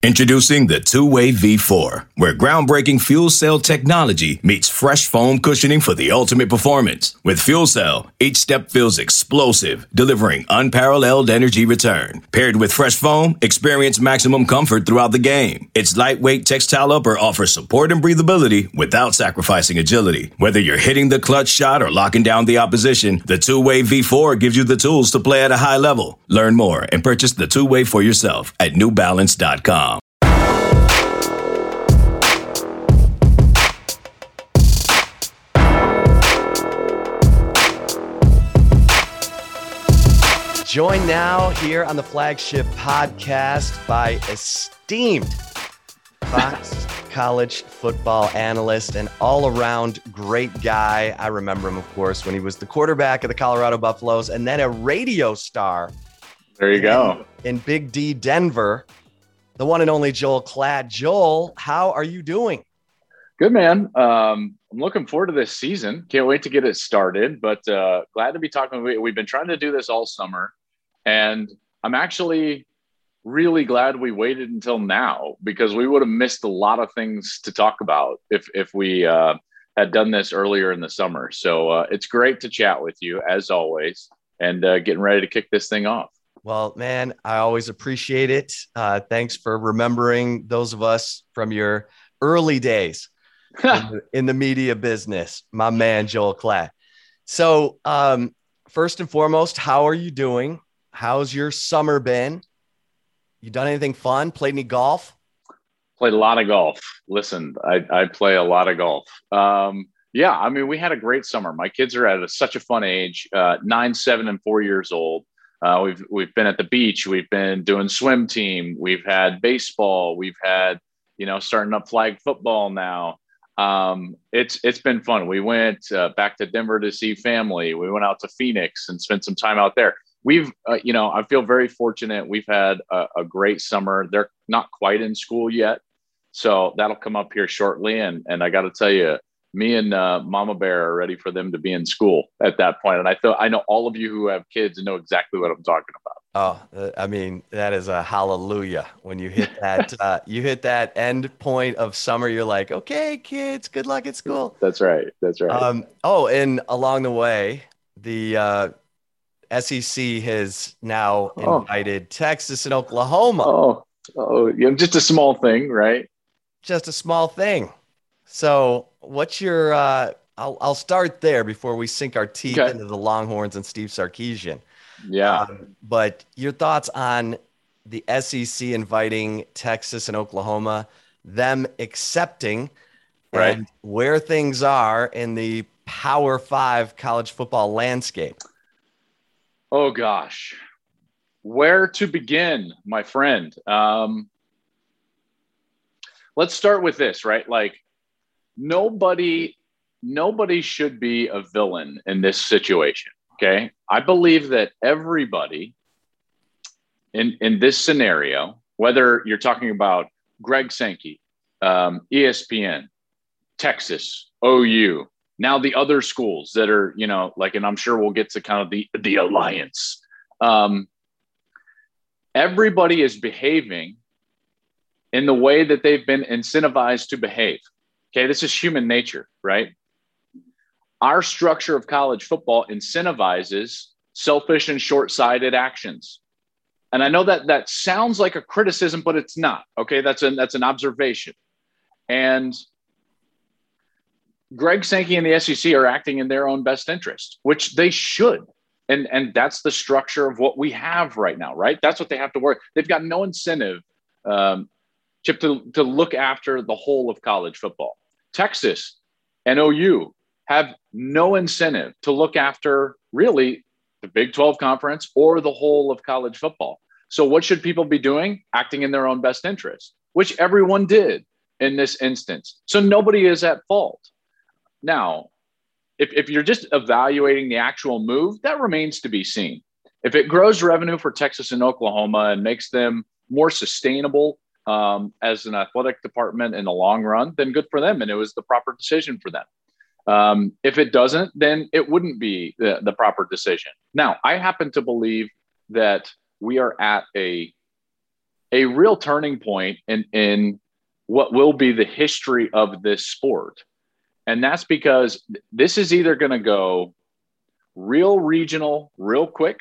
Introducing the Two-Way V4, where groundbreaking fuel cell technology meets fresh foam cushioning for the ultimate performance. With Fuel Cell, each step feels explosive, delivering unparalleled energy return. Paired with fresh foam, experience maximum comfort throughout the game. Its lightweight textile upper offers support and breathability without sacrificing agility. Whether you're hitting the clutch shot or locking down the opposition, the Two-Way V4 gives you the tools to play at a high level. Learn more and purchase the Two-Way for yourself at newbalance.com. Joined now here on the Flagship Podcast by esteemed Fox College football analyst and all-around great guy. I remember him, of course, when he was the quarterback of the Colorado Buffaloes and then a radio star. There you go. In Big D, Denver, the one and only Joel Klatt. Joel, how are you doing? Good, man. I'm looking forward to this season. Can't wait to get it started, but glad to be talking. We've been trying to do this all summer. And I'm actually really glad we waited until now because we would have missed a lot of things to talk about if we had done this earlier in the summer. So it's great to chat with you as always and getting ready to kick this thing off. Well, man, I always appreciate it. Thanks for remembering those of us from your early days in the media business, my man, Joel Klatt. So first and foremost, how are you doing? How's your summer been? You done anything fun? Played any golf? Played a lot of golf. Listen, I play a lot of golf. Yeah, I mean, we had a great summer. My kids are at such a fun age, 9, 7, and 4 years old. We've been at the beach. We've been doing swim team. We've had baseball. We've had, starting up flag football now. It's been fun. We went back to Denver to see family. We went out to Phoenix and spent some time out there. We've, I feel very fortunate. We've had a great summer. They're not quite in school yet, so that'll come up here shortly. And I got to tell you, me and Mama Bear are ready for them to be in school at that point. And I know all of you who have kids know exactly what I'm talking about. Oh, I mean, that is a hallelujah. When you hit that, you hit that end point of summer, you're like, okay, kids, good luck at school. That's right. That's right. And along the way, the SEC has now invited Texas and Oklahoma. Just a small thing, right? Just a small thing. So what's your, I'll start there before we sink our teeth into the Longhorns and Steve Sarkisian. Yeah. But your thoughts on the SEC inviting Texas and Oklahoma, them accepting, right, and where things are in the Power 5 college football landscape? Oh, gosh. Where to begin, my friend? Let's start with this, right? Like, nobody should be a villain in this situation, okay? I believe that everybody in this scenario, whether you're talking about Greg Sankey, ESPN, Texas, OU, now the other schools that are, and I'm sure we'll get to kind of the alliance. Everybody is behaving in the way that they've been incentivized to behave. Okay, this is human nature, right? Our structure of college football incentivizes selfish and short-sighted actions. And I know that sounds like a criticism, but it's not. Okay, that's an observation. And Greg Sankey and the SEC are acting in their own best interest, which they should. And that's the structure of what we have right now, right? That's what they have to work. They've got no incentive, Chip, to look after the whole of college football. Texas and OU have no incentive to look after really the Big 12 conference or the whole of college football. So what should people be doing? Acting in their own best interest, which everyone did in this instance. So nobody is at fault. Now, if you're just evaluating the actual move, that remains to be seen. If it grows revenue for Texas and Oklahoma and makes them more sustainable as an athletic department in the long run, then good for them. And it was the proper decision for them. If it doesn't, then it wouldn't be the proper decision. Now, I happen to believe that we are at a a real turning point in what will be the history of this sport. And that's because this is either going to go real regional, real quick,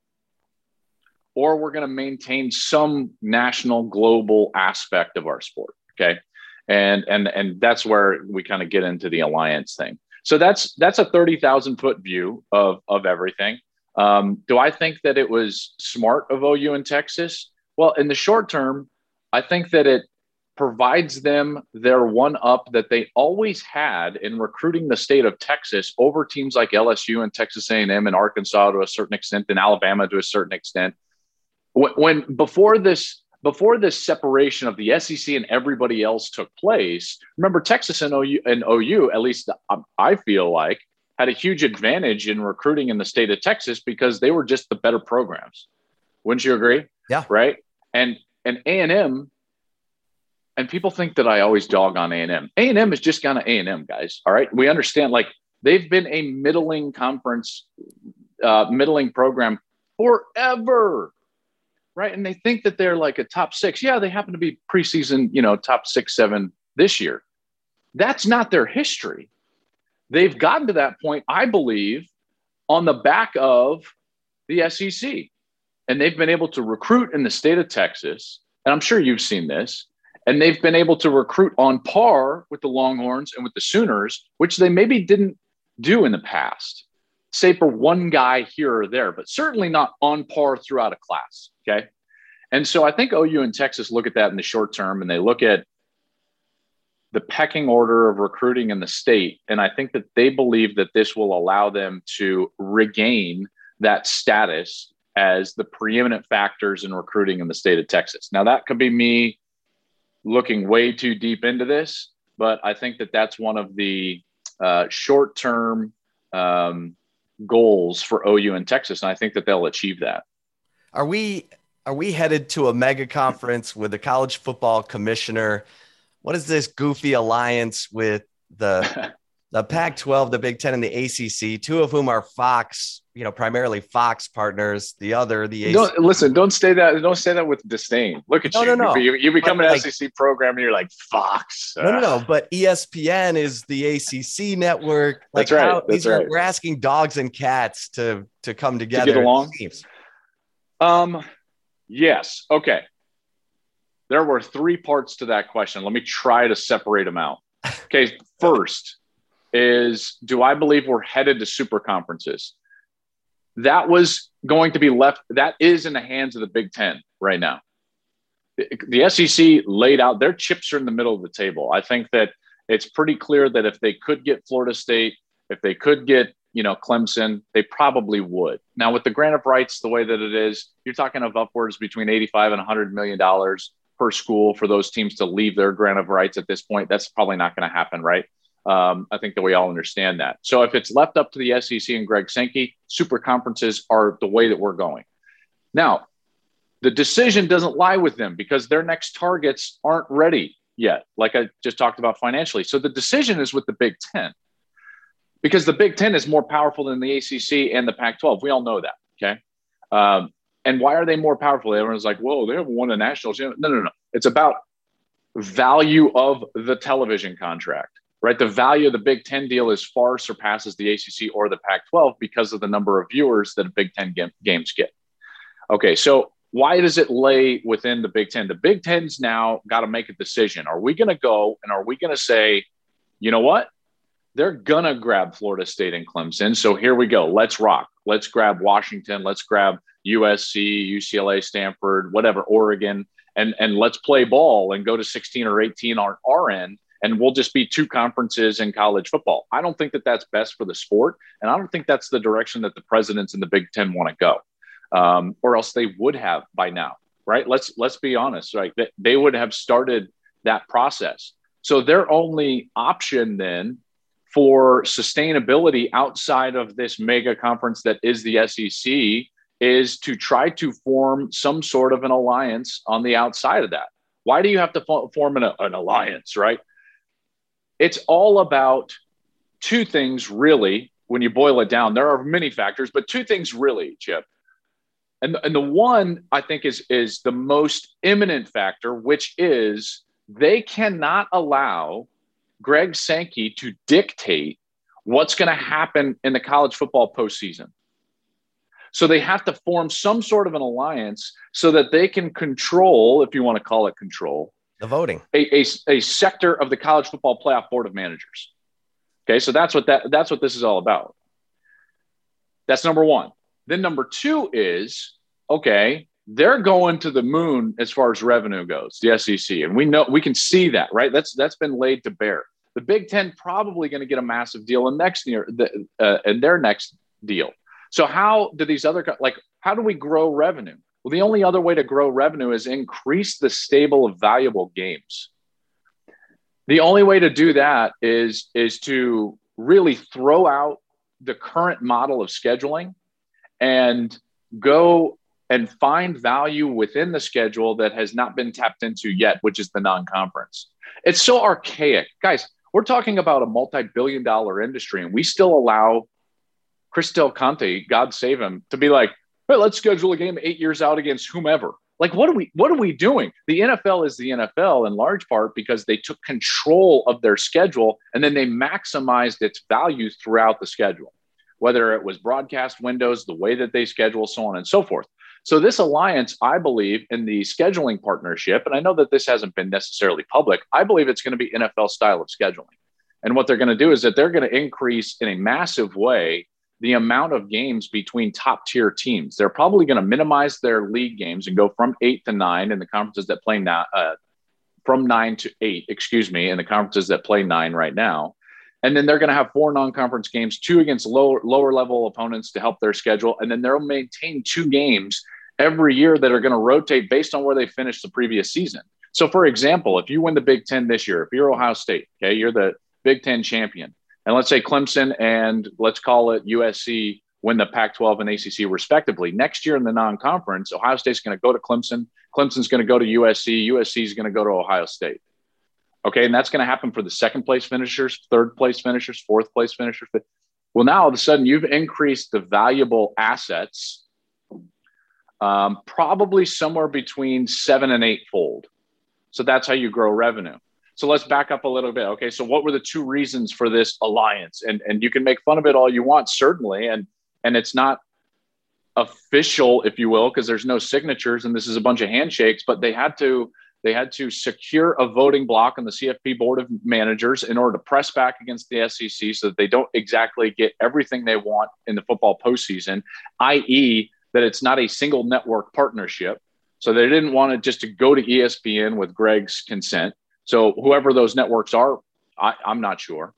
or we're going to maintain some national, global aspect of our sport. Okay. And that's where we kind of get into the alliance thing. So that's a 30,000 foot view of everything. Do I think that it was smart of OU and Texas? Well, in the short term, I think that it provides them their one up that they always had in recruiting the state of Texas over teams like LSU and Texas A&M and Arkansas to a certain extent, and Alabama to a certain extent. When before this separation of the SEC and everybody else took place, remember Texas and OU, at least I feel like, had a huge advantage in recruiting in the state of Texas because they were just the better programs. Wouldn't you agree? Yeah. Right. And A&M, and people think that I always dog on A&M. A&M is just kind of A&M, guys. All right. We understand, like, they've been a middling conference, middling program forever. Right. And they think that they're like a top six. Yeah, they happen to be preseason, top 6, 7 this year. That's not their history. They've gotten to that point, I believe, on the back of the SEC. And they've been able to recruit in the state of Texas. And I'm sure you've seen this. And they've been able to recruit on par with the Longhorns and with the Sooners, which they maybe didn't do in the past, say for one guy here or there, but certainly not on par throughout a class. Okay. And so I think OU and Texas look at that in the short term, and they look at the pecking order of recruiting in the state. And I think that they believe that this will allow them to regain that status as the preeminent factors in recruiting in the state of Texas. Now, that could be me looking way too deep into this, but I think that that's one of the short-term goals for OU and Texas. And I think that they'll achieve that. Are we headed to a mega conference with the college football commissioner? What is this goofy alliance with the Pac-12, the Big Ten, and the ACC, two of whom are Fox, primarily Fox partners. The other, the ACC. Don't say that with disdain. Look at you. No. You become an SEC program and you're like Fox. No. But ESPN is the ACC network. That's right. We're asking dogs and cats to come together. To get along. Yes. Okay. There were 3 parts to that question. Let me try to separate them out. Okay. First is, do I believe we're headed to super conferences? That was going to be left. That is in the hands of the Big Ten right now. The SEC laid out their chips are in the middle of the table. I think that it's pretty clear that if they could get Florida State, if they could get, Clemson, they probably would. Now, with the grant of rights, the way that it is, you're talking of upwards between $85 and $100 million per school for those teams to leave their grant of rights at this point. That's probably not going to happen, right? I think that we all understand that. So if it's left up to the SEC and Greg Sankey, super conferences are the way that we're going. Now, the decision doesn't lie with them because their next targets aren't ready yet, like I just talked about financially. So the decision is with the Big Ten because the Big Ten is more powerful than the ACC and the Pac-12. We all know that, okay? And why are they more powerful? Everyone's like, whoa, they haven't won a national championship. No. It's about value of the television contract. Right, the value of the Big Ten deal is far surpasses the ACC or the Pac-12 because of the number of viewers that a Big Ten games get. Okay, so why does it lay within the Big Ten? The Big Ten's now got to make a decision. Are we going to go and are we going to say, you know what? They're going to grab Florida State and Clemson. So here we go. Let's rock. Let's grab Washington. Let's grab USC, UCLA, Stanford, whatever, Oregon, and let's play ball and go to 16 or 18 on our end. And we'll just be 2 conferences in college football. I don't think that that's best for the sport. And I don't think that's the direction that the presidents in the Big Ten want to go, or else they would have by now, right? Let's be honest, right? They would have started that process. So their only option then for sustainability outside of this mega conference that is the SEC is to try to form some sort of an alliance on the outside of that. Why do you have to form an alliance, right? It's all about 2 things, really, when you boil it down. There are many factors, but 2 things, really, Chip. And the one I think is the most imminent factor, which is they cannot allow Greg Sankey to dictate what's going to happen in the college football postseason. So they have to form some sort of an alliance so that they can control, if you want to call it control, the voting, a sector of the college football playoff board of managers. Okay, so that's what this is all about. That's number one. Then number two is, okay, they're going to the moon as far as revenue goes, the SEC. And we can see that, right? That's been laid to bear. The Big Ten probably going to get a massive deal in next year, in their next deal. So how do these other, how do we grow revenue? Well, the only other way to grow revenue is increase the stable of valuable games. The only way to do that is to really throw out the current model of scheduling and go and find value within the schedule that has not been tapped into yet, which is the non-conference. It's so archaic. Guys, we're talking about a multi-billion-dollar industry, and we still allow Chris Del Conte, God save him, to be like, hey, let's schedule a game 8 years out against whomever. Like, what are we doing? The NFL is the NFL in large part because they took control of their schedule and then they maximized its value throughout the schedule, whether it was broadcast windows, the way that they schedule, so on and so forth. So this alliance, I believe, in the scheduling partnership, and I know that this hasn't been necessarily public, I believe it's going to be NFL style of scheduling. And what they're going to do is that they're going to increase in a massive way the amount of games between top tier teams. They're probably going to minimize their league games and go from 8 to 9 in the conferences that play now, from 9 to 8, in the conferences that play 9 right now. And then they're going to have 4 non-conference games, 2 against lower level opponents to help their schedule. And then they'll maintain 2 games every year that are going to rotate based on where they finished the previous season. So for example, if you win the Big Ten this year, if you're Ohio State, okay, you're the Big Ten champion. And let's say Clemson and let's call it USC win the Pac-12 and ACC respectively. Next year in the non-conference, Ohio State's going to go to Clemson. Clemson's going to go to USC. USC is going to go to Ohio State. Okay, and that's going to happen for the second place finishers, third place finishers, fourth place finishers. Well, now all of a sudden you've increased the valuable assets probably somewhere between 7 and 8-fold. So that's how you grow revenue. So let's back up a little bit. Okay, so what were the 2 reasons for this alliance? And you can make fun of it all you want, certainly, and it's not official, if you will, because there's no signatures and this is a bunch of handshakes, but they had to secure a voting block on the CFP Board of Managers in order to press back against the SEC so that they don't exactly get everything they want in the football postseason, i.e. that it's not a single network partnership. So they didn't want it just to go to ESPN with Greg's consent. So whoever those networks are, I'm not sure.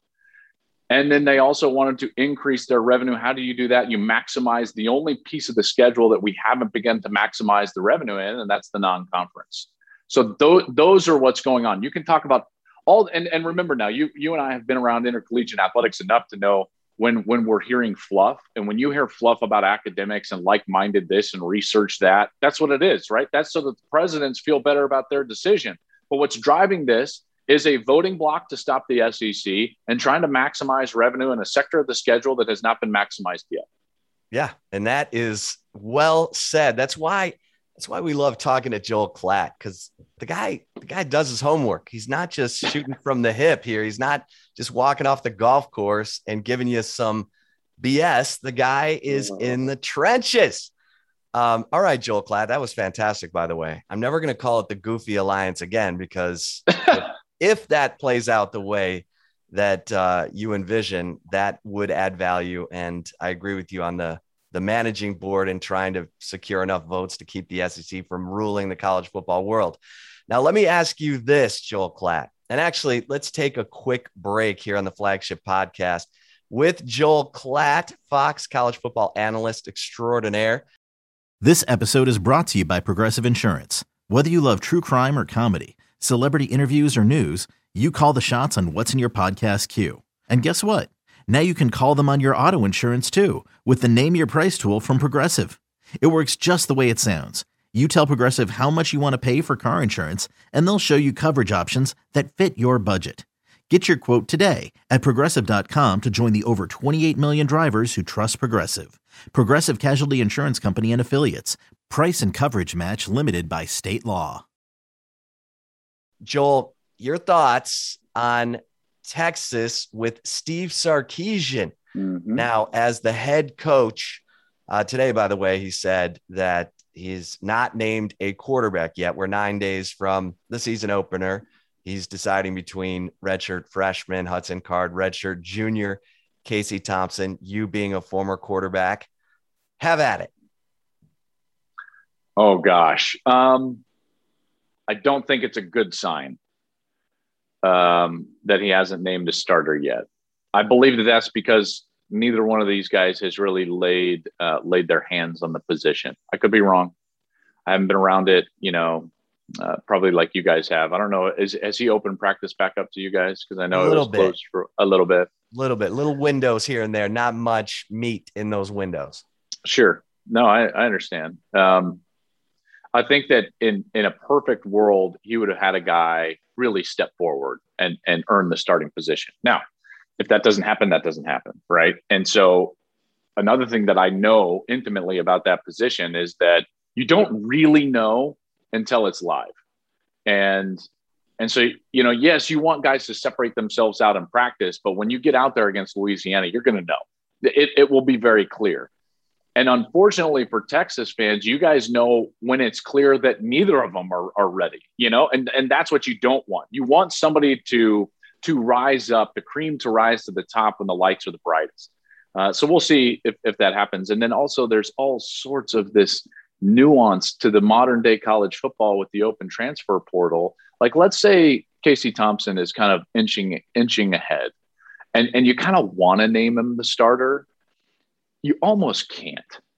And then they also wanted to increase their revenue. How do you do that? You maximize the only piece of the schedule that we haven't begun to maximize the revenue in, and that's the non-conference. So those are what's going on. You can talk about all, and remember now, you and I have been around intercollegiate athletics enough to know when we're hearing fluff, and when you hear fluff about academics and like-minded this and research that, that's what it is, right? That's so that the presidents feel better about their decision. But what's driving this is a voting block to stop the SEC and trying to maximize revenue in a sector of the schedule that has not been maximized yet. Yeah, and that is well said. That's why we love talking to Joel Klatt, because the guy does his homework. He's not just shooting from the hip here. He's not just walking off the golf course and giving you some BS. The guy is in the trenches. All right, Joel Klatt, that was fantastic, by the way. I'm never going to call it the Goofy Alliance again, because if that plays out the way that you envision, that would add value. And I agree with you on the managing board and trying to secure enough votes to keep the SEC from ruling the college football world. Now, let me ask you this, Joel Klatt. And actually, let's take a quick break here on the Flagship Podcast with Joel Klatt, Fox college football analyst extraordinaire. This episode is brought to you by Progressive Insurance. Whether you love true crime or comedy, celebrity interviews or news, you call the shots on what's in your podcast queue. And guess what? Now you can call them on your auto insurance too with the Name Your Price tool from Progressive. It works just the way it sounds. You tell Progressive how much you want to pay for car insurance, and they'll show you coverage options that fit your budget. Get your quote today at Progressive.com to join the over 28 million drivers who trust Progressive. Progressive Casualty Insurance Company and Affiliates. Price and coverage match limited by state law. Joel, your thoughts on Texas with Steve Sarkisian. Now, as the head coach today, by the way, he said that he's not named a quarterback yet. We're 9 days from the season opener. He's deciding between redshirt freshman Hudson Card, redshirt junior Casey Thompson. You being a former quarterback, have at it. Oh gosh, I don't think it's a good sign that he hasn't named a starter yet. I believe that that's because neither one of these guys has really laid their hands on the position. I could be wrong. I haven't been around it, probably like you guys have. I don't know. Has he opened practice back up to you guys? Because I know it was closed for a little bit. Little windows here and there, not much meat in those windows. Sure. No, I understand. I think that in a perfect world, he would have had a guy really step forward and earn the starting position. Now, if that doesn't happen, that doesn't happen, right? And so another thing that I know intimately about that position is that you don't really know until it's live. And so, yes, you want guys to separate themselves out in practice, but when you get out there against Louisiana, you're going to know. It will be very clear. And unfortunately for Texas fans, you guys know when it's clear that neither of them are ready, and that's what you don't want. You want somebody to rise up, the cream to rise to the top when the lights are the brightest. So we'll see if that happens. And then also there's all sorts of this nuance to the modern day college football with the open transfer portal. Like, let's say Casey Thompson is kind of inching ahead and you kind of want to name him the starter. You almost can't,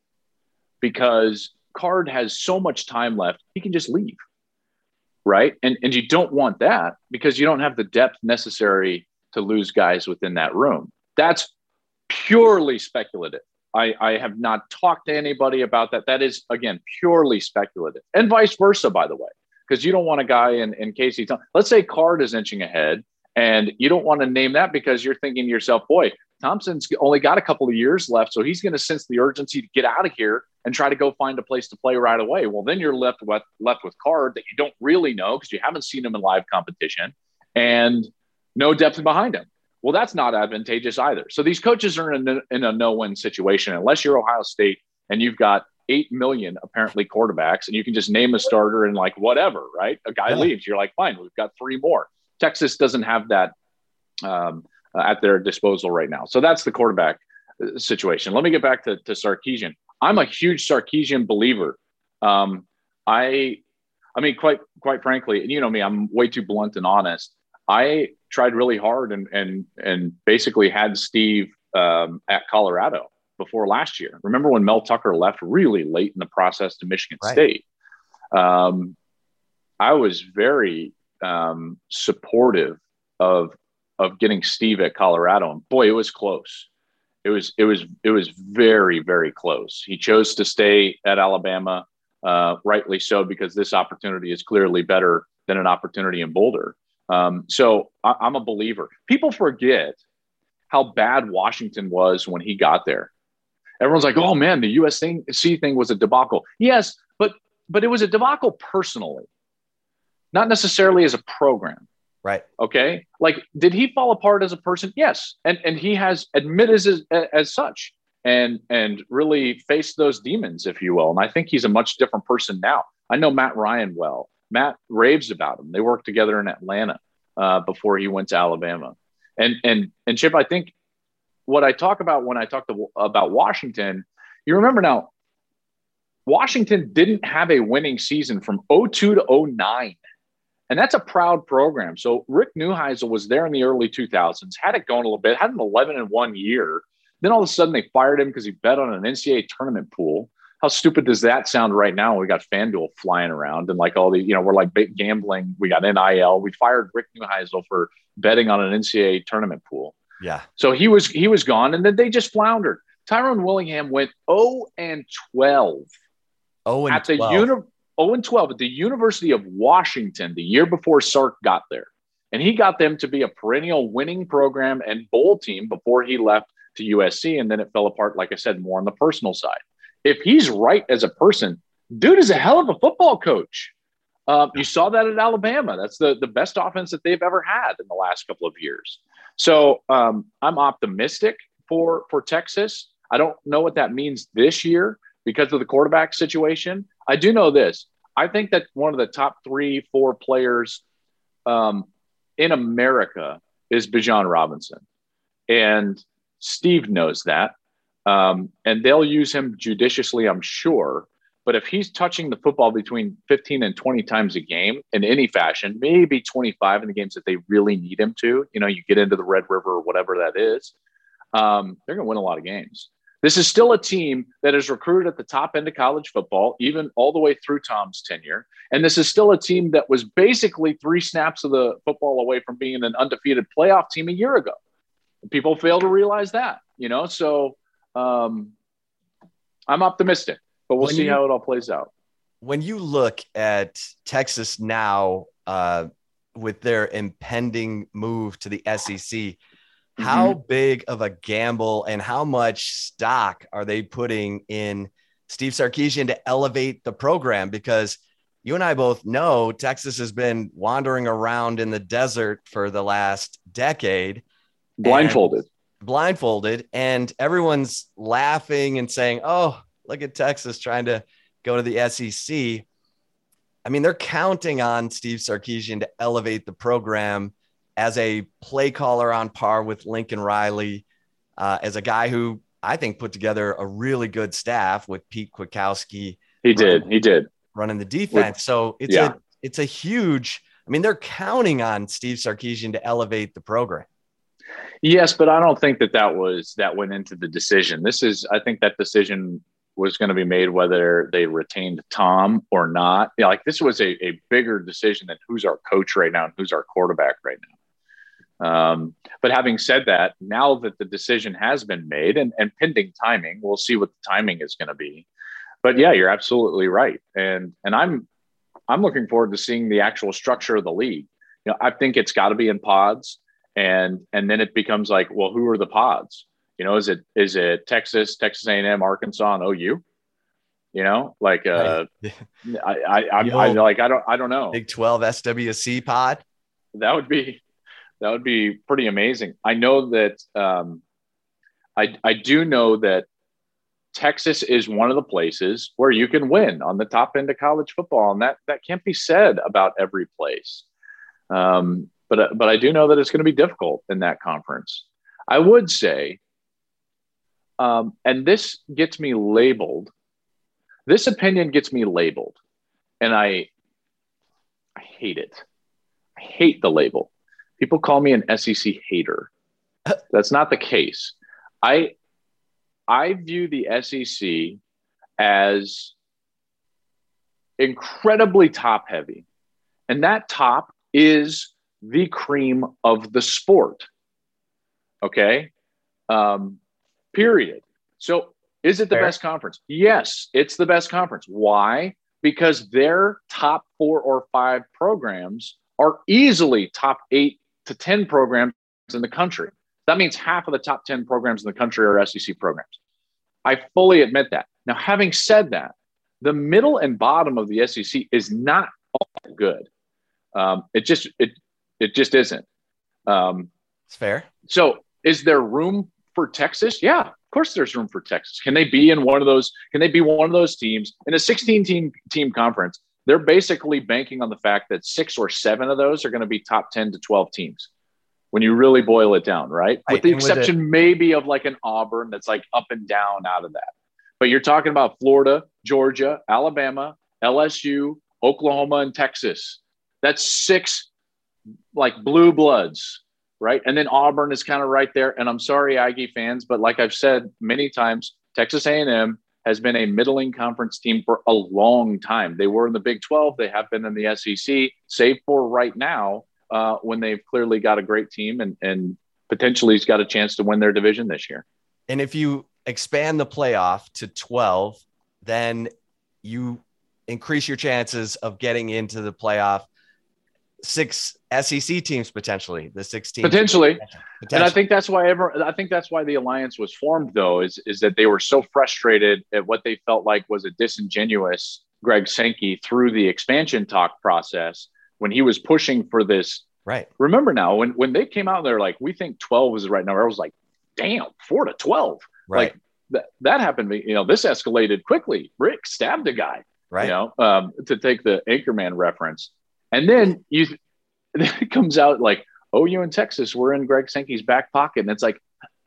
because Card has so much time left. He can just leave. Right. And you don't want that, because you don't have the depth necessary to lose guys within that room. That's purely speculative. I have not talked to anybody about that. That is, again, purely speculative, and vice versa, by the way, because you don't want a guy in Casey Thompson. Let's say Card is inching ahead and you don't want to name that because you're thinking to yourself, boy, Thompson's only got a couple of years left, so he's going to sense the urgency to get out of here and try to go find a place to play right away. Well, then you're left with Card that you don't really know because you haven't seen him in live competition and no depth behind him. Well, that's not advantageous either. So these coaches are in a no-win situation unless you're Ohio State and you've got 8 million apparently quarterbacks and you can just name a starter and like whatever, right? A guy leaves, you're like, fine, we've got 3 more. Texas doesn't have that at their disposal right now. So that's the quarterback situation. Let me get back to Sarkisian. I'm a huge Sarkisian believer. I mean, quite frankly, and you know me, I'm way too blunt and honest. I tried really hard and basically had Steve at Colorado before last year. Remember when Mel Tucker left really late in the process to Michigan State? I was very supportive of getting Steve at Colorado, and boy, it was close. It was very, very close. He chose to stay at Alabama, rightly so, because this opportunity is clearly better than an opportunity in Boulder. So I'm a believer. People forget how bad Washington was when he got there. Everyone's like, oh man, the USC thing was a debacle. Yes, but it was a debacle personally, not necessarily as a program. Right. Okay. Like, did he fall apart as a person? Yes. And he has admitted as such and really faced those demons, if you will. And I think he's a much different person now. I know Matt Ryan well. Matt raves about him. They worked together in Atlanta before he went to Alabama. And Chip, I think what I talk about when I talk about Washington, you remember now, Washington didn't have a winning season from 2002 to 2009. And that's a proud program. So Rick Neuheisel was there in the early 2000s, had it going a little bit, had an 11-1 year. Then all of a sudden they fired him because he bet on an NCAA tournament pool. How stupid does that sound right now? We got FanDuel flying around and like all the, we're like big gambling. We got NIL. We fired Rick Neuheisel for betting on an NCAA tournament pool. Yeah. So he was gone, and then they just floundered. Tyrone Willingham went 0-12. 0-12. At the 0-12 at the University of Washington the year before Sark got there. And he got them to be a perennial winning program and bowl team before he left to USC, and then it fell apart, like I said, more on the personal side. If he's right as a person, dude is a hell of a football coach. You saw that at Alabama. That's the best offense that they've ever had in the last couple of years. So I'm optimistic for Texas. I don't know what that means this year because of the quarterback situation. I do know this. I think that one of the top 3-4 players in America is Bijan Robinson. And Steve knows that. And they'll use him judiciously, I'm sure. But if he's touching the football between 15 and 20 times a game in any fashion, maybe 25 in the games that they really need him to, you get into the Red River or whatever that is, they're going to win a lot of games. This is still a team that is recruited at the top end of college football, even all the way through Tom's tenure. And this is still a team that was basically 3 snaps of the football away from being an undefeated playoff team a year ago. People fail to realize that, So I'm optimistic. But we'll see how it all plays out. When you look at Texas now with their impending move to the SEC, how big of a gamble and how much stock are they putting in Steve Sarkisian to elevate the program? Because you and I both know Texas has been wandering around in the desert for the last decade. Blindfolded, and everyone's laughing and saying, oh, look at Texas trying to go to the SEC. I mean, they're counting on Steve Sarkisian to elevate the program as a play caller on par with Lincoln Riley, as a guy who I think put together a really good staff with Pete Kwiatkowski. He did running the defense. So it's a huge, they're counting on Steve Sarkisian to elevate the program. Yes, but I don't think that went into the decision. I think that decision was going to be made whether they retained Tom or not. This was a bigger decision than who's our coach right now and who's our quarterback right now. But having said that, now that the decision has been made and pending timing, we'll see what the timing is going to be. But yeah, you're absolutely right. And I'm looking forward to seeing the actual structure of the league. I think it's got to be in pods, and then it becomes like, well, who are the pods? Is it Texas, Texas A&M, Arkansas, and OU? I don't know. Big 12 SWC pod. That would be pretty amazing. I know that I do know that Texas is one of the places where you can win on the top end of college football, and that can't be said about every place. But I do know that it's going to be difficult in that conference. I would say. And this gets me labeled. This opinion gets me labeled, and I hate it. I hate the label. People call me an SEC hater. That's not the case. I view the SEC as incredibly top heavy, and that top is the cream of the sport. Okay. Period. So is it the best conference? Yes, it's the best conference. Why? Because their top 4 or 5 programs are easily top 8 to 10 programs in the country. That means half of the top 10 programs in the country are SEC programs. I fully admit that. Now, having said that, the middle and bottom of the SEC is not all that good. It just isn't. It's fair. So is there room for Texas? Yeah, of course there's room for Texas. Can they be one of those teams in a 16 team conference? They're basically banking on the fact that 6 or 7 of those are going to be top 10 to 12 teams when you really boil it down, right? With the exception maybe of like an Auburn that's like up and down out of that. But you're talking about Florida, Georgia, Alabama, LSU, Oklahoma, and Texas. That's 6 like blue bloods. Right. And then Auburn is kind of right there. And I'm sorry, Aggie fans, but like I've said many times, Texas A&M has been a middling conference team for a long time. They were in the Big 12. They have been in the SEC, save for right now when they've clearly got a great team and potentially has got a chance to win their division this year. And if you expand the playoff to 12, then you increase your chances of getting into the playoff 6 SEC teams potentially. The 6 teams potentially. And I think that's why the alliance was formed, though, is that they were so frustrated at what they felt like was a disingenuous Greg Sankey through the expansion talk process when he was pushing for this. Right. Remember now, when they came out, they're like, we think 12 is the right number. I was like, damn, 4 to 12. Right. Like that happened. This escalated quickly. Rick stabbed a guy. Right. To take the Anchorman reference, and then it comes out like, OU and Texas were in Greg Sankey's back pocket, and it's like,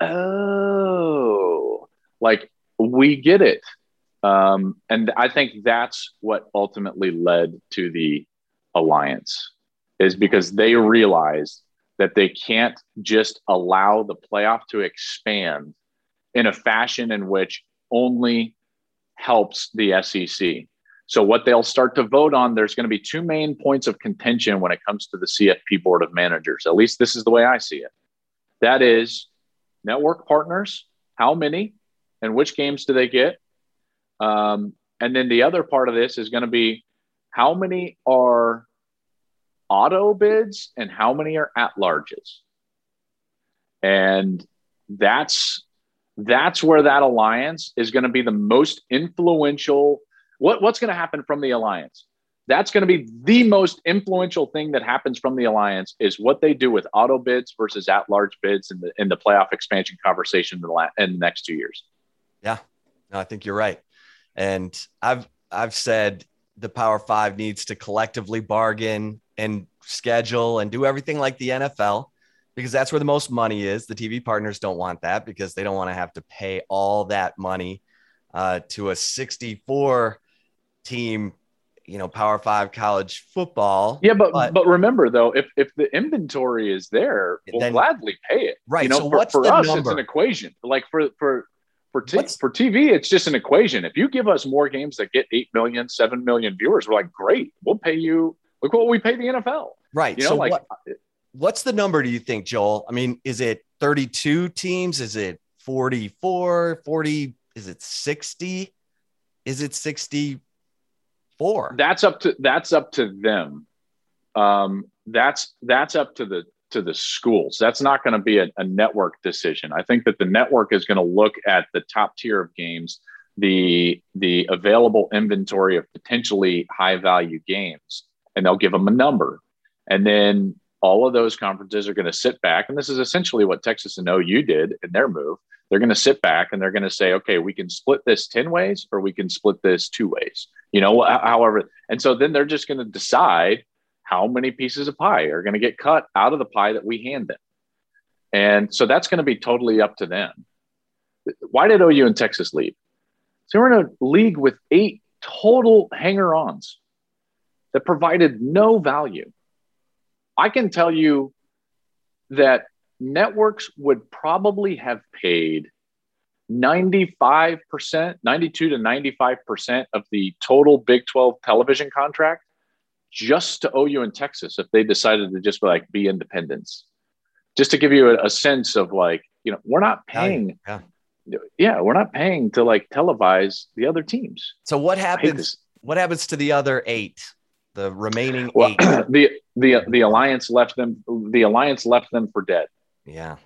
oh, like we get it. And I think that's what ultimately led to the alliance, is because they realized that they can't just allow the playoff to expand in a fashion in which only helps the SEC. So what they'll start to vote on, there's going to be 2 main points of contention when it comes to the CFP Board of Managers. At least this is the way I see it. That is network partners, how many and which games do they get? And then the other part of this is going to be how many are auto bids and how many are at-larges. And that's where that alliance is going to be the most influential. What's going to happen from the alliance? That's going to be the most influential thing that happens from the alliance, is what they do with auto bids versus at-large bids in the playoff expansion conversation in the next 2 years. Yeah, no, I think you're right. And I've said the Power Five needs to collectively bargain and schedule and do everything like the NFL, because that's where the most money is. The TV partners don't want that because they don't want to have to pay all that money to a 64 team, Power Five college football. Yeah, but remember though, if the inventory is there, we'll gladly pay it. Right. So for us, number? It's an equation. Like for TV, it's just an equation. If you give us more games that get 8 million, 7 million viewers, we're like, great, we'll pay you. Look what we pay the NFL. Right. So what's the number, do you think, Joel? I mean, is it 32 teams? Is it 44, 40? Is it 60? Is it 64? That's up to them. That's up to the schools. That's not going to be a network decision. I think that the network is going to look at the top tier of games, the available inventory of potentially high value games, and they'll give them a number. And then all of those conferences are going to sit back. And this is essentially what Texas and OU did in their move. They're going to sit back and they're going to say, okay, we can split this 10 ways or we can split this 2 ways, however. And so then they're just going to decide how many pieces of pie are going to get cut out of the pie that we hand them. And so that's going to be totally up to them. Why did OU and Texas leave? So we're in a league with 8 total hanger-ons that provided no value. I can tell you that networks would probably have paid 92 to 95% of the total Big 12 television contract just to OU and Texas if they decided to just be independents. Just to give you a sense of we're not paying. We're not paying to televise the other teams. So what happens? What happens to the other 8? The remaining 8? The alliance left them. The alliance left them for dead. Yeah.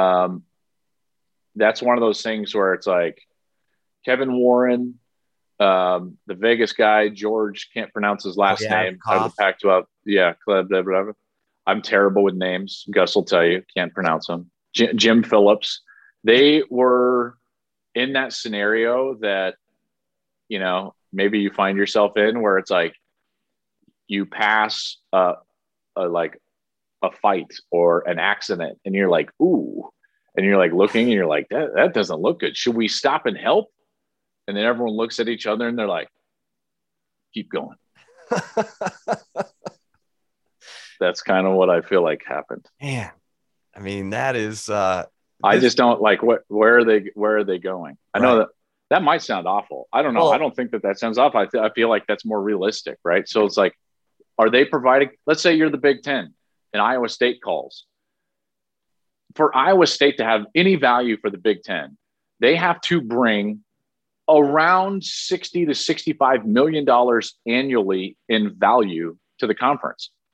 That's one of those things where it's like Kevin Warren, the Vegas guy, George, can't pronounce his last name. Out of the Pac-12. Yeah. I'm terrible with names. Gus will tell you, can't pronounce them. Jim Phillips. They were in that scenario that, maybe you find yourself in, where it's like you pass a fight or an accident and you're like, ooh, and you're looking and you're like, that doesn't look good. Should we stop and help? And then everyone looks at each other and they're like, keep going. That's kind of what I feel like happened. Man, I mean, that is, I just don't where are they going? I know that might sound awful. I don't know. Well, I don't think that sounds awful. I feel like that's more realistic, right? So it's like, are they providing, let's say you're the Big Ten and Iowa State calls. For Iowa State to have any value for the Big Ten, they have to bring around $60 to $65 million annually in value to the conference.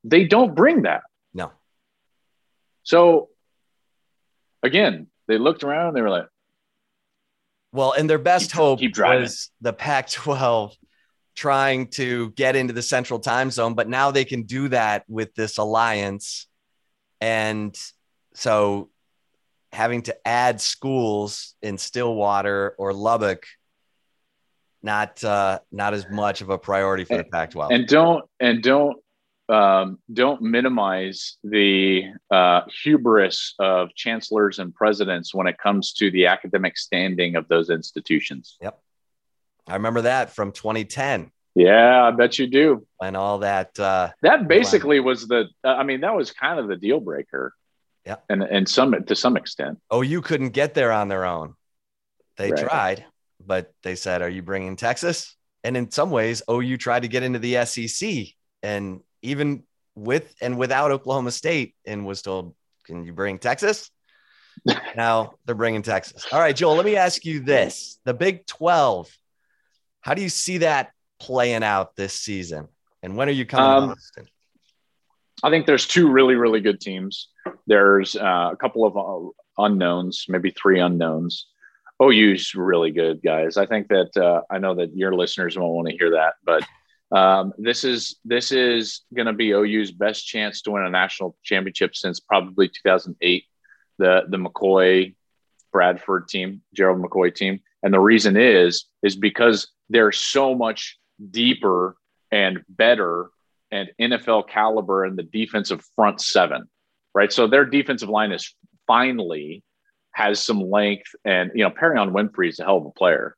They don't bring that. No. So again, they looked around and they were like, well, and their best hope driving. Was the Pac-12 trying to get into the central time zone, but now they can do that with this alliance. And so having to add schools in Stillwater or Lubbock, not as much of a priority for the Pac-12. And don't minimize the hubris of chancellors and presidents when it comes to the academic standing of those institutions. Yep. I remember that from 2010. Yeah, I bet you do. And all that. That basically was that was kind of the deal breaker. Yeah. And to some extent. OU couldn't get there on their own. They tried, but they said, are you bringing Texas? And in some ways, OU tried to get into the SEC, and even with and without Oklahoma State, and was told, can you bring Texas? Now they're bringing Texas. All right, Joel, let me ask you this. The Big 12, how do you see that playing out this season? And when are you coming to Austin? I think there's two really, really good teams. There's a couple of unknowns, maybe three unknowns. OU's really good, guys. I think that I know that your listeners won't want to hear that, but this is going to be OU's best chance to win a national championship since probably 2008, the McCoy Bradford team, Gerald McCoy team. And the reason is because they're so much deeper and better and NFL caliber in the defensive front seven, right? So their defensive line is finally has some length, and, Perion Winfrey is a hell of a player.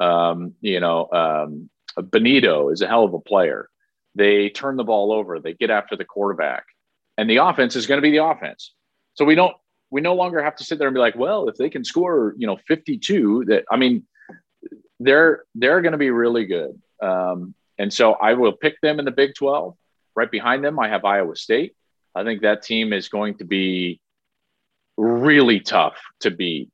Benito is a hell of a player. They turn the ball over. They get after the quarterback, and the offense is going to be the offense. So we no longer have to sit there and be like, well, if they can score, 52, they're going to be really good. And so I will pick them in the Big 12. Right behind them, I have Iowa State. I think that team is going to be really tough to beat.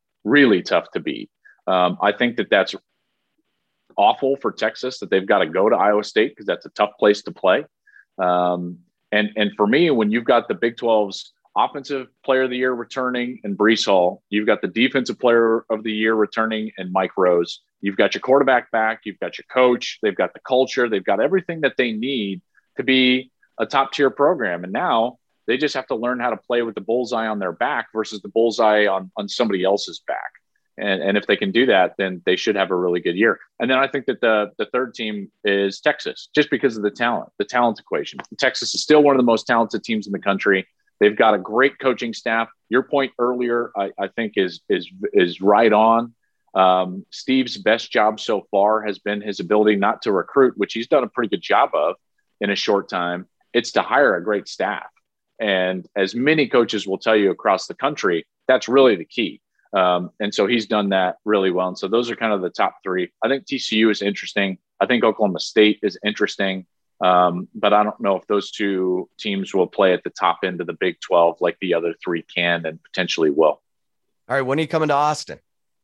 I think that's awful for Texas that they've got to go to Iowa State because that's a tough place to play. And for me, when you've got the Big 12's offensive player of the year returning and Breece Hall, you've got the defensive player of the year returning and Mike Rose. You've got your quarterback back. You've got your coach. They've got the culture. They've got everything that they need to be a top tier program. And now they just have to learn how to play with the bullseye on their back versus the bullseye on somebody else's back. And if they can do that, then they should have a really good year. And then I think that the third team is Texas, just because of the talent equation. Texas is still one of the most talented teams in the country. They've got a great coaching staff. Your point earlier, I think is right on. Steve's best job so far has been his ability not to recruit, which he's done a pretty good job of in a short time. It's to hire a great staff. And as many coaches will tell you across the country, that's really the key. And so he's done that really well. And so those are kind of the top three. I think TCU is interesting. I think Oklahoma State is interesting. But I don't know if those two teams will play at the top end of the Big 12 like the other three can and potentially will. All right. When are you coming to Austin?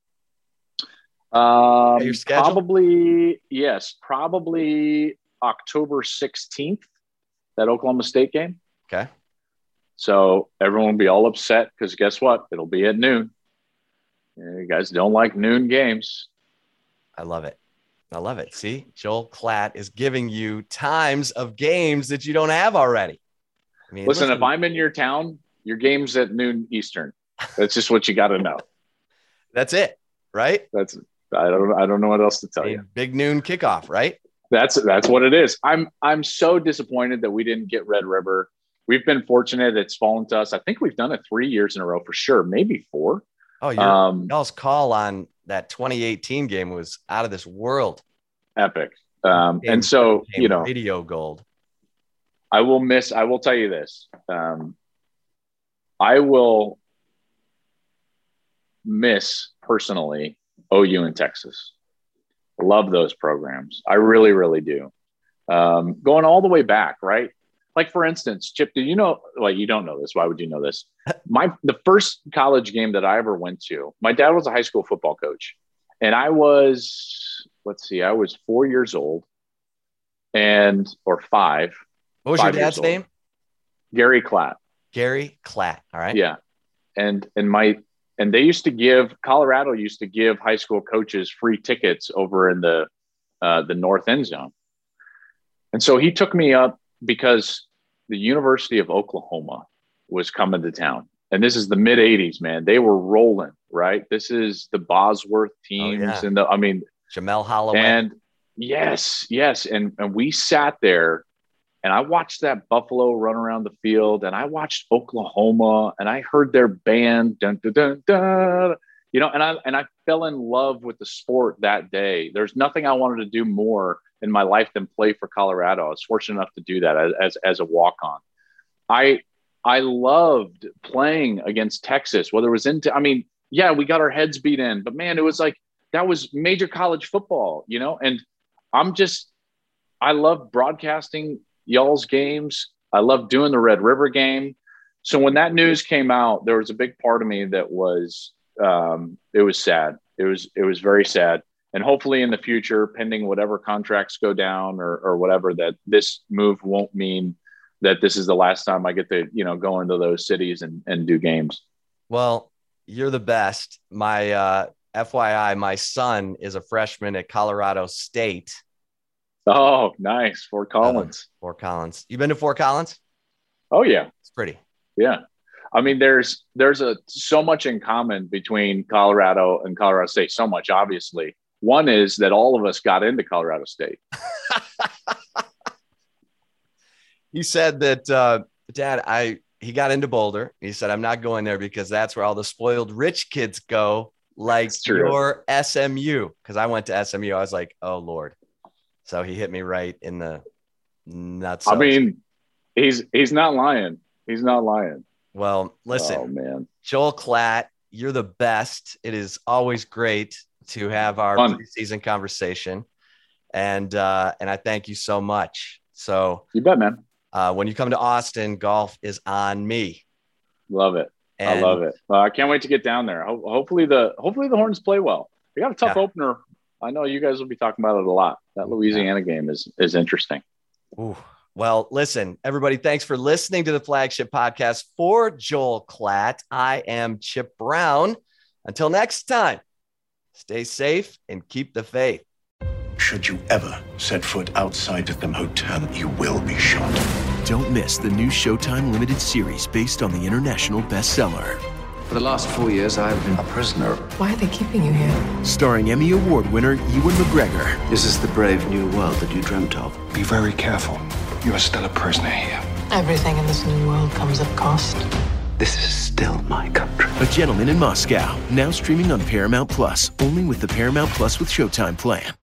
Your schedule? Probably October 16th, that Oklahoma State game. Okay. So everyone will be all upset because guess what? It'll be at noon. You guys don't like noon games. I love it. See, Joel Klatt is giving you times of games that you don't have already. Listen, if I'm in your town, your game's at noon Eastern. That's just what you got to know. That's it, right? I don't know what else to tell you. Big noon kickoff, right? That's what it is. I'm so disappointed that we didn't get Red River. We've been fortunate; it's fallen to us. I think we've done it 3 years in a row for sure, maybe 4. Oh, y'all's call on that 2018 game was out of this world. Epic. And so, radio gold. I will tell you this. I will miss personally OU in Texas. Love those programs. I really, really do. Going all the way back, right? Like, for instance, Chip, you don't know this. Why would you know this? The first college game that I ever went to, my dad was a high school football coach. And I was 4 years old or 5. What was your dad's name? Gary Klatt. Gary Klatt. All right. Yeah. And Colorado used to give high school coaches free tickets over in the north end zone. And so he took me up because the University of Oklahoma was coming to town. And this is the mid 80s, man. They were rolling, right? This is the Bosworth teams and Jamel Holloway. And yes. And we sat there and I watched that Buffalo run around the field, and I watched Oklahoma, and I heard their band, dun, dun, dun, dun, and I fell in love with the sport that day. There's nothing I wanted to do more in my life than play for Colorado. I was fortunate enough to do that as a walk-on. I loved playing against Texas, whether it was we got our heads beat in, but man, it was like, that was major college football, and I love broadcasting y'all's games. I love doing the Red River game. So when that news came out, there was a big part of me that was, it was sad. It was very sad. And hopefully in the future, pending whatever contracts go down or whatever, that this move won't mean that this is the last time I get to, go into those cities and do games. Well, you're the best. My FYI, my son is a freshman at Colorado State. Oh, nice. Fort Collins. Fort Collins. You been to Fort Collins? Oh, yeah. It's pretty. Yeah. I mean, there's so much in common between Colorado and Colorado State. So much, obviously. One is that all of us got into Colorado State. He said that, Dad, he got into Boulder. He said, I'm not going there because that's where all the spoiled rich kids go, like your SMU. Because I went to SMU. I was like, oh, Lord. So he hit me right in the nuts. I mean, he's not lying. He's not lying. Well, listen, oh, man. Joel Klatt, you're the best. It is always great to have our preseason conversation. And I thank you so much. So you bet, man. When you come to Austin, golf is on me. Love it. I love it. I can't wait to get down there. Hopefully the Hornets play well. They got a tough opener. I know you guys will be talking about it a lot. That Louisiana game is interesting. Ooh. Well, listen, everybody, thanks for listening to the Flagship Podcast. For Joel Klatt, I am Chip Brown. Until next time, stay safe and keep the faith. Should you ever set foot outside of the hotel, you will be shot. Don't miss the new Showtime limited series based on the international bestseller. For the last 4 years, I've been a prisoner. Why are they keeping you here? Starring Emmy Award winner Ewan McGregor. This is the brave new world that you dreamt of. Be very careful. You are still a prisoner here. Everything in this new world comes at cost. This is still my country. A Gentleman in Moscow, now streaming on Paramount Plus, only with the Paramount Plus with Showtime plan.